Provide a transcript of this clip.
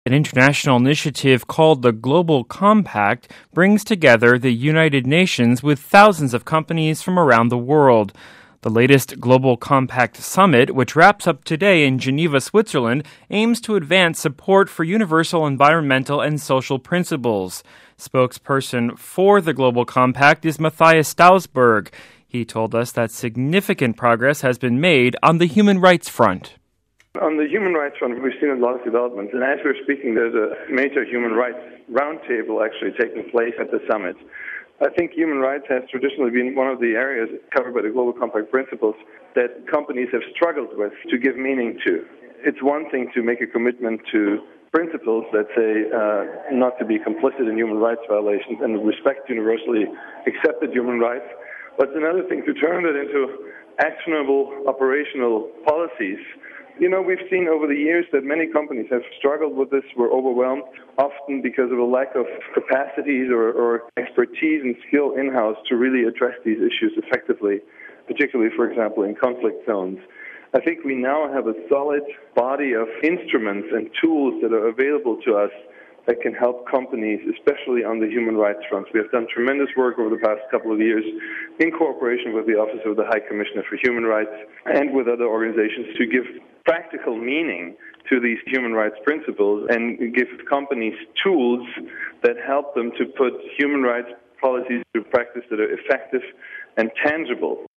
An international initiative called the Global Compact brings together the United Nations with thousands of companies from around the world. The latest Global Compact Summit, which wraps up today in Geneva, Switzerland, aims to advance support for universal environmental and social principles. Spokesperson for the Global Compact is Matthias Stausberg. He told us that significant progress has been made on the human rights front. On the human rights front, we've seen a lot of developments, and as we're speaking, there's a major human rights roundtable actually taking place at the summit. I think human rights has traditionally been one of the areas covered by the Global Compact principles that companies have struggled with to give meaning to. It's one thing to make a commitment to principles that say not to be complicit in human rights violations and respect universally accepted human rights, but it's another thing to turn that into actionable operational policies. You know, we've seen over the years that many companies have struggled with this, were overwhelmed, often because of a lack of capacities or expertise and skill in-house to really address these issues effectively, particularly, for example, in conflict zones. I think we now have a solid body of instruments and tools that are available to us that can help companies, especially on the human rights front. We have done tremendous work over the past couple of years in cooperation with the Office of the High Commissioner for Human Rights and with other organizations to give practical meaning to these human rights principles and give companies tools that help them to put human rights policies into practice that are effective and tangible.